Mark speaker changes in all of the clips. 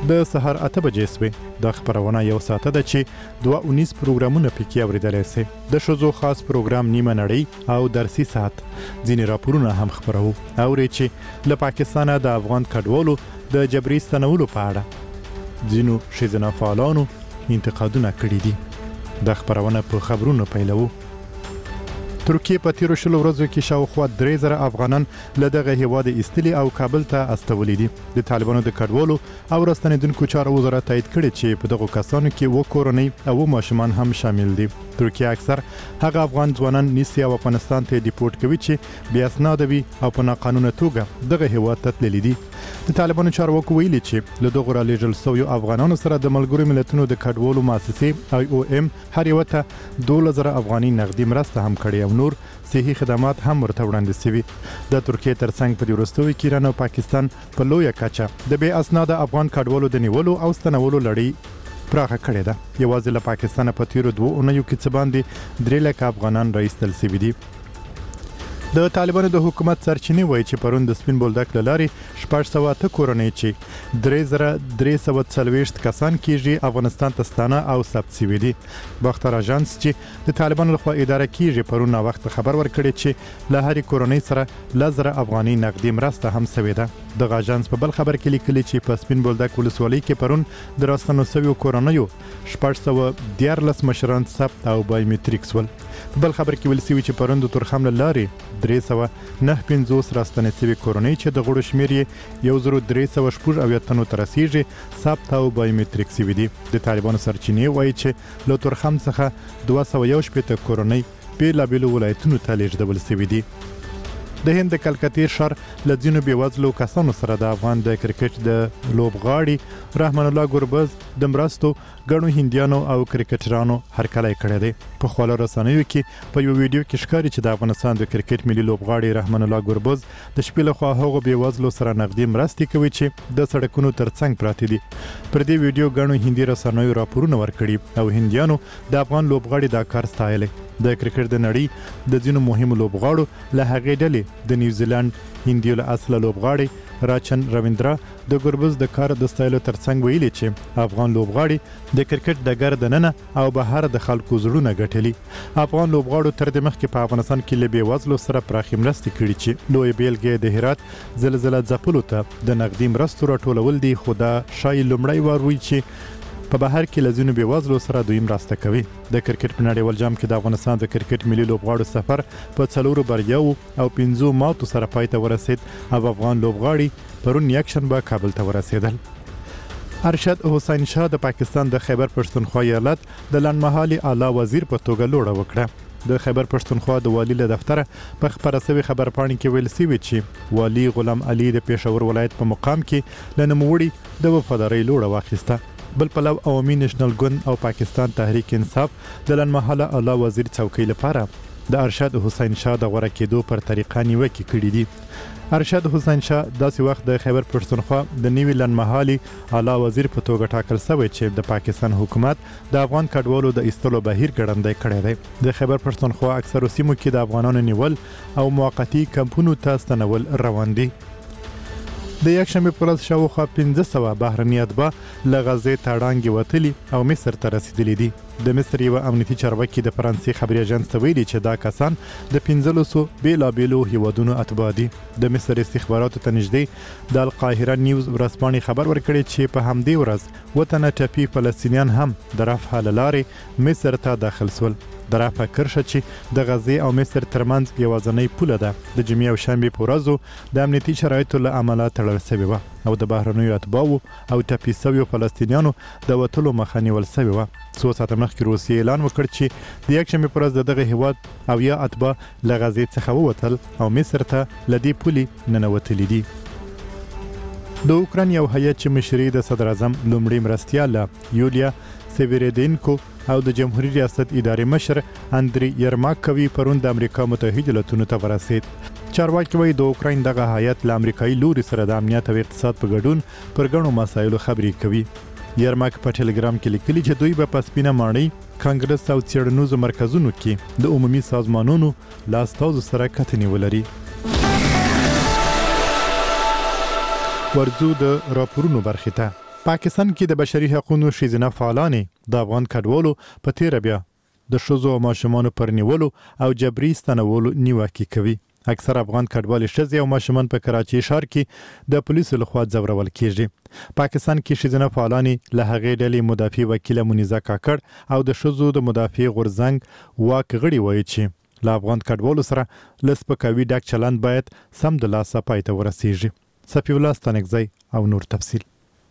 Speaker 1: د سهار 8 بجې سوې. د خبرونه یو ساعته ده چې 219 پروګرامونه پکې اوریدلای شي. د شوزو خاص پروګرام نیمه نړۍ او درسي ساعت ځینې راپورونه هم خبرو او چې له پاکستانه د افغان کډوالو د جبري ستنولو په اړه ځینو ښځینه فعالانو انتقادونه کړي دي. د خبرونه په خبرونو پیلوو. ترکیه په تیرو شلو ورځو کې شاوخوا 3000 افغانان له دغه هیواد ایستلي او کابل ته استولي دي. د طالبانو د کډوالو او راستنیدونکو چارو وزارت تایید کړي چې په دغه کسانو کې و کورنۍ او ماشومان هم شامل دي. ترکیه اکثر هغه افغان ځوانان نیسي او افغانستان ته ډیپورټ کوي چې بیا اسناد وي او په ناقانونه توګه دغه هیواد ته تللي دي. د طالبانو چارواکو ویلي چې له دغه رالیږل شویو افغانانو سره د ملګرو ملتونو د کډوالو مؤسسې IOM هر یو ته 2000 افغاني نغدي مرسته هم کړې او نور صحي خدمات هم ورته وړاندې شوي. د ترکیه ترڅنګ په دې وروستیو کې ایران او پاکستان په لویه کچه د بې اسناده افغان کډوالو د نیولو او ستنولو لړۍ پراخه کړې ده. یوازې له پاکستانه په تیرو 2 اونیو کې څه باندې 3 لک افغانان راایستل شوي دي. د طالبانو د حکومت سرچینې وایي چې پرون د سپین بولدک له لارې 608 کورنۍ چې 3340 کسان کېږي افغانستان ته ستانه او ثبت شوي دي. باختر اژانس چې د طالبانو لخوا اداره کېږي پرون وخت خبر ورکړي چې له هرې کورنۍ سره 1000 افغاني نقدي مرسته هم شوې ده. د اژانس په بل خبر کې لیکلي چې په سپین بولدک ولسوالۍ کې پرون د راستنو شویو کورنیو 614 مشران ثبت او بایومټریک ول. په بل خبر کې ویل شوي چې پرون د تورخم له لارې 359 راستنې شوي کورنۍ چې د غړو شمیر یې 1316 تنو ته رسیږي ثبت او بایومټریک شوي دي. د طالبانو سرچینې وایي چې له تورخم څخه 211 کورنۍ بیلابیلو ولایتونو ته لیږدول شوي دي. د هند د کلکتې ښار له ځینو بېوزلو کسانو سره د افغان د کرکټ د لوبغاړي رحمان الله ګربز د مرستو ګڼو هندیانو او کرکټرانو هرکلی کړی دی. په خواله رسنیو کې په یو ویډیو کې ښکاري چې د افغانستان د کرکټ ملي لوبغاړي رحمان الله ګربز د شپې لخوا هغو بېوزلو سره نغدي مرستې کوي چې د سړکونو ترڅنګ پراته دي. پر دې ویډیو ګڼو هندي رسنیو راپورونه ورکړي او هندیانو د افغان لوبغاړي دا کار ستایلی. د کرکټ د نړۍ د ځینو مهمو لوبغاړو له هغې ډلې د نیوزیلند هندیو له اصله لوبغاړي راچن رویندرا د ګربز د کار د ستایلو ترڅنګ ویلي چې افغان لوبغاړي د کرکټ ډګر دننه او بهر د خلکو زړونه ګټلي. افغان لوبغاړو تر دې مخکې په افغانستان کې له بېوزلو سره پراخې مرستې کړي چې لویه بیلګې د هرات زلزله ځپلو ته د نغدي مرستو راټولول دي. خو دا ښایي لومړی وار وي چې په بهر کې له ځینو بېوزلو سره دوی مرسته کوي. د کرکټ په نړیوال جام کې د افغانستان د کرکټ ملي لوبغاړو سفر په 4 بریاوو او 5 ماتو سره پای ته ورسید او افغان لوبغاړي پرون یکشنبه کابل ته ورسېدل. ارشد حسین شاه د پاکستان د خیبر پښتونخوا ایالت د لنډمهالي اعلی وزیر په توګه لوړه وکړه. د خیبر پښتونخوا د والی له دفتره په خبره شوې خبرپاڼې کې ویل شوي چې والی غلام علي د پېښور ولایت په مقام کې له نوموړي د وفادارۍ لوړه واخیسته. بل پلو عوامي نېشنل ګوند او پاکستان تحریک انصاف د لنډمهاله اعلی وزیر څوکۍ لپاره د ارشد حسین شاه د غوره کېدو پر طریقه نیوکې کړي دي. ارشد حسین شاه داسې وخت د خیبر پښتونخوا د نوي لنډمهالي اعلی وزیر په توګه ټاکل شوی چې د پاکستان حکومت د افغان کډوالو د ایستلو بهیر ګړندی کړی دی. د خیبر پښتونخوا اکثرو سیمو کې د افغانانو نیول او موقتي کمپونو ته ستنول روان دي. د یکشنبه پر ورځ شاوخوا 1500 بهرني اتباع له غزې تړانګې وتلي او مصر ته رسیدلي دي. د مصر یو امنیتي چارواکي د فرانسې خبري اژانس ته ویلي چې دا کسان د 1500 بیلابیلو هیوادونو اتباع دي. د مصر استخباراتو ته نږدې د القاهره نیوز ورځپاڼې خبر ورکړی چې په همدې ورځ وطنه ټپي فلسطینیان هم د رفح له لارې مصر ته داخل شول. د رفح کرښه چې د غزې او مصر ترمنځ یوازینۍ پوله ده د جمعې او شنبې په ورځو د امنیتي شرایطو له امله تړل شوې وه او د بهرنیو اتباعو او ټپي شویو فلسطینیانو د وتلو مخه نیول شوې وه. څو ساعته مخکې روسیې اعلان وکړ چې د یکشنبې په ورځ د دغه هیواد او یا اتباع له غزې څخه ووتل او مصر ته له دې پولې ننوتلي دي. د اوکراین یو هیات چې مشري د صدر اعظم لومړي مرستیال یولیا سیوریدینکو او د جمهوریت ریاست ادارې مشر اندری یرماک کوي پرون د امریکا متحده ایالاتونو ته ورسید. چارواکي وایي د اوکراین دغه هیات له امریکایي لوري سره د امنیت او اقتصاد په ګډون پر ګڼو مسایلو خبرې کوي. یرماک په ټلګرام کې لیکلي چې دوی به په سپینه ماڼۍ کانګرس او څېړنیزو مرکزونو کې د عمومي سازمانونو له استازو سره کتنې ولري. ورځو د راپورونو برخې ته پاکستان کې د بشري حقوقو ښځینه فعالانې د افغان کډوالو په تیر بیا د ښځو او ماشومانو پر نیولو او جبري ستنولو نیوکه کوي. اکثر افغان کډوال ښځې او ماشومان په کراچي ښار کې د پولیسو لخوا ځورول کیږي. پاکستان کې ښځینه فعالانې له هغې ډلې مدافع وکیله منیزه کاکړ او د ښځو د مدافع غورځنګ واک غړي وایي چې له افغان کډوالو سره له سپکاوي ډک چلند باید سم د لاسه پای ته ورسیږي. صفي الله ستانکزی او نور تفصیل.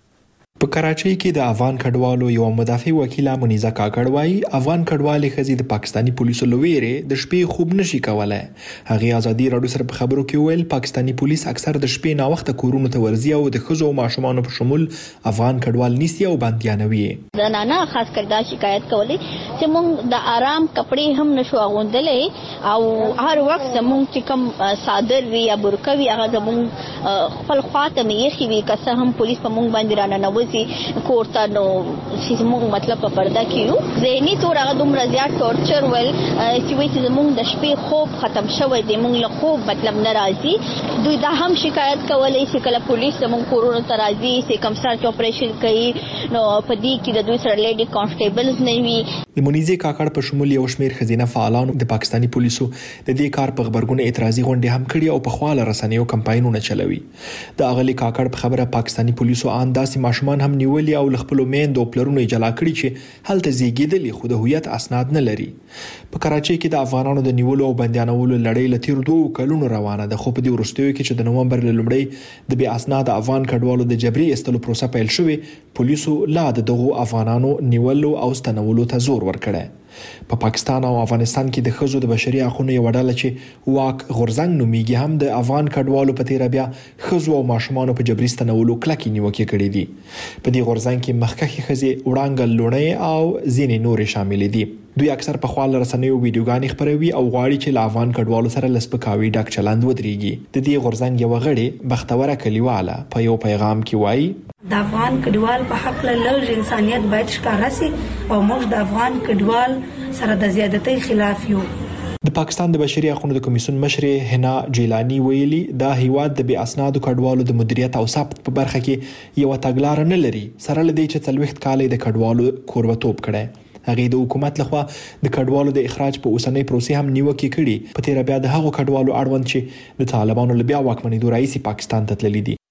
Speaker 2: په کراچۍ کې د افغان کډوالو یو مدافع وکیله منیزه کاکړ وايي افغان کډوالې ښځې د پاکستاني پولیسو له ویرې د شپې خوب نشي کولای. هغې ازادي راډیو سره په خبرو کې ویل پاکستاني پولیس اکثر د شپې ناوخته کورونو ته ورځي او د ښځو او ماشومانو په شمول افغان کډوال نیسي او بندیانوي.
Speaker 3: زنانه خاص کر دا شکایت کولی چې موږ د آرام کپڑے هم نشو اغوندلې او هر وخت زموږ چې کوم صادر وي یا برقه وي هغه زموږ خپل خواته مېخي وي که څه هم پولیس په موږ باندې راننوځي کوړه نو چې موږ مطلب په پرده کې یو ذهني تور هغه دومره زیات ټورچر ول چې وایي چې موږ د شپې خوب ختم شوی دی موږ له خوب مطلب ناراضي. دوی دا هم شکایت کولای چې کله پولیس موږ کورونو ته راځي چې کمسار اپریشن کوي نو په دې کې د دوی سره لیډي کانسټیبلز نه وي.
Speaker 2: د منیزه کاکړ په شمول یو شمېر ښځینه فعالانو د پاکستاني پولیسو د دې کار په خبرګون اعتراضي غونډې هم کړي او په خواله رسنیو کمپاینونه چلوي. د اغلی کاکړ په خبره پاکستاني پولیسو انداسي ماشومان هم نیولي او خپل میندو پلرونو جلا کړي چې هلته زیږیدلي خو د هویت اسناد نه لري. په کراچۍ کې د افغانانو د نیولو او بندیانولو لړۍ له تیر 2 کلونو روانه ده خو په دې وروستیو کې چې د نومبر له لومړۍ د بې اسناد افغان کډوالو د جبري ایستلو پروسه پیل شوې پولیسو لا دغه افغانانو نیولو او ستنولو ته زور ورکړی. په پاکستان او افغانستان کې د ښځو د بشري حقوقو یو ډله چې واک غورځنګ نومیږي هم د افغان کډوالو په تیر بیا ښځو او ماشومانو په جبري ستنولو کلکې نیوکې کړې دي. په دې غورځنګ کې مخکښې ښځې وړانګه لوڼې او ځینې نورې شامل دي. دوی اکثر په خواله رسنیو ویډیوګانې خپروي او غواړي چې له افغان کډوالو سره لسپکاوي ډک چلند ودرېږي. د دې غورځنګ یو غړي بختوره کلیواله په یو پیغام کې وایي
Speaker 4: د افغان کډوال په حق له لږ انسانيت باید ښکاره سي او موږ د افغان کډوال سره د زیادتۍ خلاف یو.
Speaker 2: د پاکستان د بشري حقوقو د کمیسیون مشر حنا جیلانی ویلي دا هیواد د بې اسنادو کډوالو د مدیریت او ثبت په برخه کې یو تګلارې نه لري سره لدی چې 40 کال د کډوالو کوربتوب کړي. هغه د حکومت لخوا د کډوالو د اخراج په اوسنۍ پروسې هم نیوکې کړي. په تیر بیا د هغو کډوالو اړوند چې د طالبانو له بیا واکمنۍ رئیس پاکستان ته تللی دي.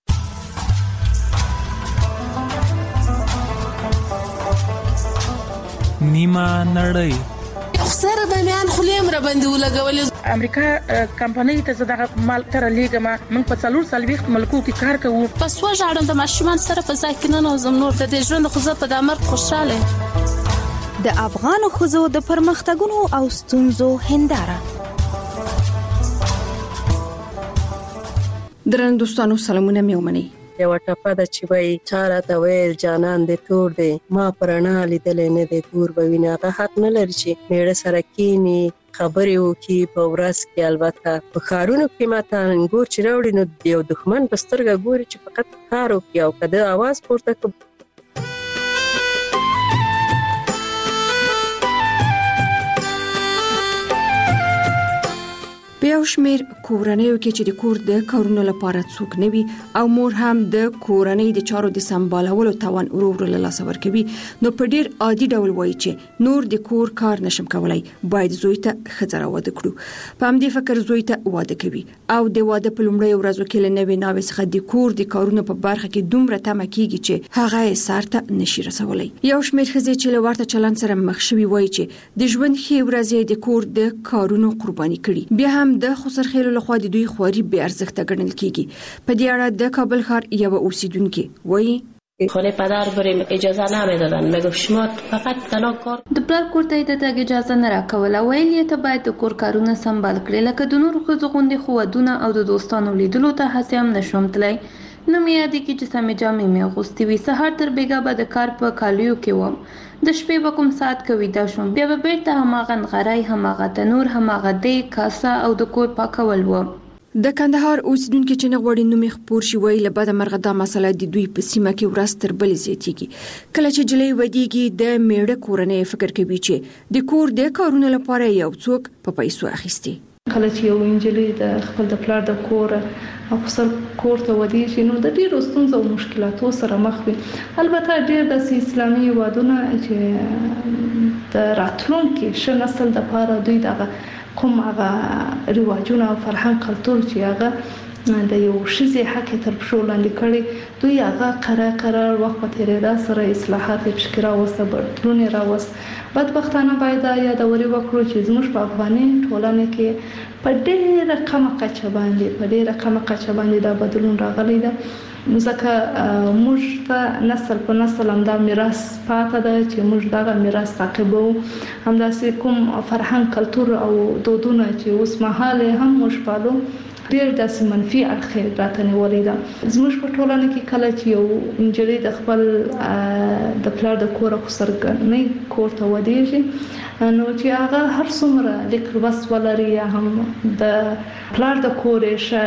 Speaker 5: نیمه نړۍ
Speaker 6: سره د میان خلیم را باندې ولګولې
Speaker 7: امریکا کمپنۍ ته زداغه مال تر لیګه ما من په 4 ملکو کې کار کوو.
Speaker 6: پس وژاړم د ماشومان سره په ځای کې نه نوزم نور د ژوند خو زه په دمر خوشاله.
Speaker 8: د افغان خزو د پرمختګونو او ستونزو هنداره.
Speaker 9: درن دوستانو سلامونه میومني.
Speaker 10: یو ټپه د چې وای چاره ته ویل جانان دې تور دی ما پرانا لیدلې نه دې تور بوینه هغه حق نه لري چې میړه سره کینی خبرې وکي په ورځ کې. البته په خارونو کې ماته انګور چې راوړي نو یو دښمن په سترګه ګوري چې فقط کار وکي او کده आवाज پورته کوي.
Speaker 9: په یو شمېر کورنیو کې چې د کور د کارونو لپاره څوک نه وي او مور هم د کورنۍ د چارو د سمبالولو توان ورو له لاسه ورکوي نو په ډیر عادي ډول وایي چې نور د کور کار نشم کولای باید زوی ته ښځه واده کړو. په همدې فکر زوی ته واده کوي او د واده په لومړۍ ورځو کې له نوې ناوې څخه د کور د کارونو په برخه کې دومره تمه کیږي چې هغه یې سر ته نشي رسولی. یو شمېر ښځې چې له ورته چلند سره مخ شوي وایي چې د ژوند ښې ورځې د کور د کارونو قرباني کړي. بیا هم د خسرخیلو لخوا د دوی خواري بې ارزښته ګڼل کیږي. په دې اړه د کابل ښار یو اوسیدونکي وایي
Speaker 11: خانه پدر بریم اجازه نمیدادن میگفت شما فقط تنها کار
Speaker 12: د پلار کور ته د تګ اجازه نه راکوله. ویل یې ته باید د کور کارونه سمبال کړې لکه د نورو ښځو غوندې خو ودونه او د دوستانو لیدلو ته هسې هم نشوم تللی. نه مې یادېږي چې سمې جامې مې اغوستې وي. سهار تر بېګا به د کار په کالیو کې وم. د شپې به کوم ساعت کې ویده شوم بیا به بیرته هماغه نغری هماغه تنور هماغه دیګ کاسه او د کور پاکول و.
Speaker 9: د کندهار اوسیدونکو چې نه غواړي نوم یې خپور شي وایي له بده مرغه دا مسله د دوی په سیمه کې ورځ تر بلې زیاتېږي. کله چې جلۍ ودیږي د میړه کورنۍ فکر کوي چې د کور د کارونو لپاره یو څوک په پیسو اخیستي.
Speaker 13: کله چې یو انجلۍ د خپل د پلار د کور خپل کور ته ودیږي نو د ډیرو ستونزو او مشکلاتو سره مخ وي. البته ډیر د اسلامي هیوادونو چې د راتلونکي ښه نسل د لپاره دوی دغه کوم هغه رواجونه او فرهنګ کلتور چې هغه د یو ښځې حق تر پښو لاندې کړي دوی هغه قرار وخت په تیریدا سره اصلاحات پکې راوسته بدلون راوست. بدبختانه باید یادوري وکړو چې زموږ په افغاني ټولنه کې په ډېره کمه کچه باندې دا بدلون راغلی ده. ځکه موږ ته نسل په نسل همدا میراث پاتې ده چې موږ دغه میراث تعقیبو. همداسې کوم فرهنګ کلتور او دودونه چې اوس مهال هم موږ پالو ډېر داسې منفي اړخ راته نیولې ده. زموږ په ټولنه کې کله چې یو نجلۍ د خپل د پلار د کور خسرګنۍ کور ته ودیږي نو چې هغه هر څومره لیک لوست ولري یا هم د پلار د کور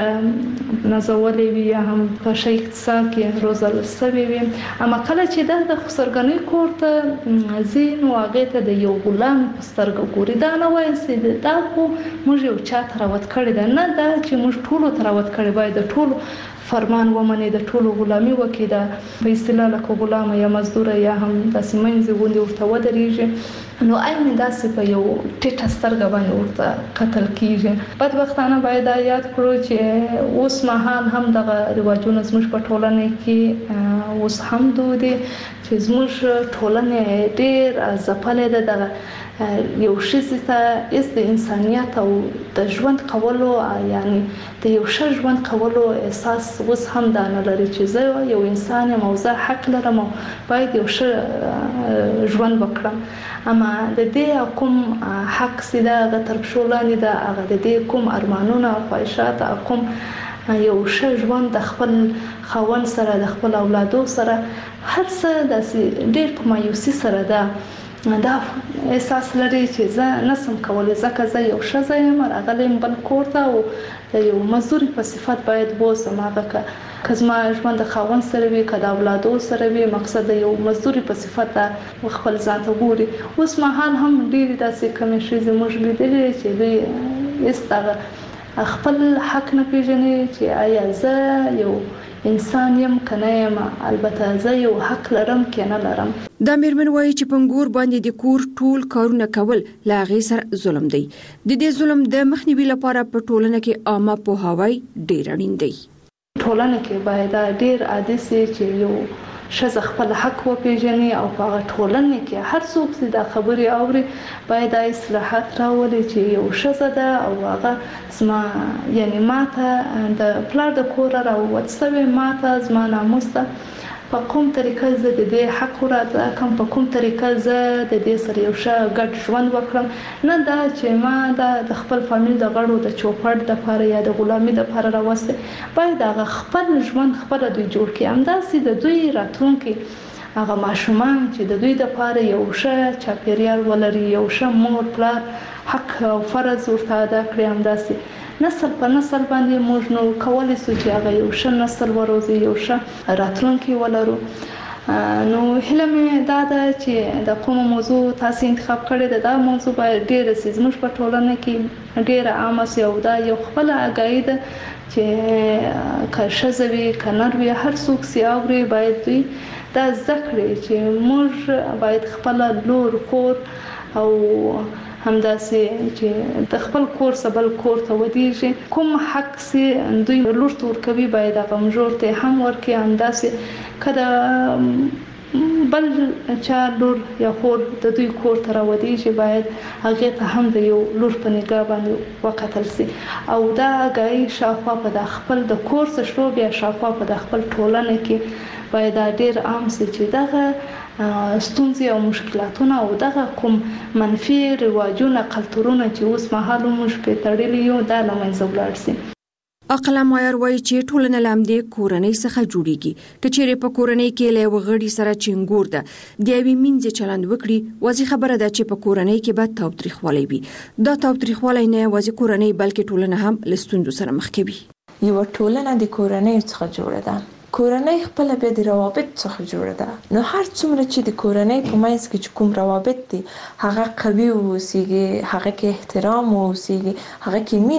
Speaker 13: ښه نازولې وي یا هم په ښه اقتصاد کې روزل شوې وي اما کله چې د خسرګنۍ کور ته ځي نو هغې ته د یو غلام په سترګه ګوري. دا نه وایي چې دا خو موږ یو چا ته راوت کړی ده، نه دا چې موږ ټولو ته راوت کړی باید د ټولو فرمان ومني، د ټولو غلامي وکړي. د په اصطلاح لکه غلامه یا مزدوره یا هم داسې منځې غوندې ورته ودرېږي نو عین داسې په یو ټیټه سترګه باندې ورته کتل کېږي. بدبختانه باید دا یاد کړو چې اوس مهال هم دغه رواجونه زموږ په ټولنه کې اوس هم دود دي چې زموږ ټولنه ډېر ځپلې ده. دغه یو ښځې ته هېڅ د انسانیت او د ژوند کولو یعنی د یو ښه ژوند کولو احساس اوس هم دا نه لري چې زه یو انسان یم او زه حق لرم او باید یو ښه ژوند وکړم. اما د دې کوم حق چې ده هغه تر پښو لاندې ده، هغه د دې کوم ارمانونه او خواهشات کوم یو ښه ژوند د خپل خاوند سره د خپل اولادو سره هر څه داسې ډېر په مایوسي سره ده. دا احساس لري چې زه نسم کولی ځکه زه یو ښځه یم راغلی یم بل کور ته او د یو مزدوري په صفت باید بوځم. هغه که زما ژوند د خاوند سره وي که د اولادو سره وي مقصد د یو مزدوري په صفت خپل ځان ته ګوري. اوس مهال هم ډېرې داسې کمې ښځې موږ لیدلې چې دوی هېڅ دغه خپل حق نه پېژني چې آیا زه یو انسان یم که نه یم، البته زه یو حق لرم که نه لرم.
Speaker 9: دا میرمن وایي چې پنګور باندې د کور ټول کارونه کول له هغې سره ظلم دی. د دې ظلم د مخنیوي لپاره په ټولنه کې عامه پوهاوی ډېر اړین دی.
Speaker 13: ټولنه کې باید ډېر عادي سي چې یو ښځه خپل حق وپېژني او په هغه ټولنه کې هر څوک چې دا خبرې اوري باید دا اصلاحات راولي چې یو ښځه ده او هغه زما یعنی ماته د پلار د کوره راووت شوې، ماته زما ناموس ده، په کوم طریقه زه د دې حق وراده کوم، په کوم طریقه زه د دې سره یو ښه ګډ ژوند وکړم. نه دا چې ما د خپل فامیل د غړو د چوپړ دپاره یا د غلامي دپاره راوستی، باید هغه خپل ژوند خپله دوی جوړ کړي. همداسې د دوی راتلونکي هغه ماشومان چې د دوی دپاره یو ښه چاپېریال ولري، یو ښه مور پلار حق او فرض ورته ادا کړي. همداسې نسل په نسل باندې موږ نو کولی شو چې هغه یو ښه نسل وروزي، یو ښه راتلونکی ولرو. نو هیله مې دا ده چې د کومه موضوع تاسو انتخاب کړې ده دا موضوع باید ډېره سي زموږ په ټولنه کې ډېره عامه سي او دا یو خپله اګاهي ده چې که ښځه وي که نر وي هر څوک سي اوري باید دوی دا زده کړي چې موږ باید خپله لور خور او همداسې چې د خپل کور څخه بل کور ته ودیږي کوم حق سي دوی لور ته ورکوي باید هغه مژور ته هم ورکړي. همداسې که د بل چا لور یا خور د دوی کور ته راودیږي باید هغې ته هم د یو لور په نګاه باندې وکتل سي او دا آګاهي شاوخوا په د خپل د کور څخه شروع بیا شاوخوا په د خپل ټولنه کې باید دا ډېر عام سي چې دغه ستونزې او مشکلاتونه او دغه کوم منفي رواجونه کلتورونه چې اوس مهال موږ پرې تړلي یو دا له منځه ولاړ سي.
Speaker 9: عقله مایر وایي چې ټولنه له همدې کورنۍ څخه جوړیږي. که چیرې په کورنۍ کې له یوه غړي سره چنګور ده د یوې مینځې چلند وکړي واضح خبره ده چې په کورنۍ کې به تاوتریخوالی وي. دا تاوتریخوالی نه یوازې کورنۍ بلکې ټولنه هم له ستونزو سره مخ کوي.
Speaker 14: یوه ټولنه د کورنۍ څخه جوړه ده. کورنۍ خپل بیا د روابط څخه جوړه ده. نو هر څومره چې د کورنۍ په منځ کې کوم روابط دي هغه قوي اوسېږي، هغه کې احترام اوسېږي، هغه کې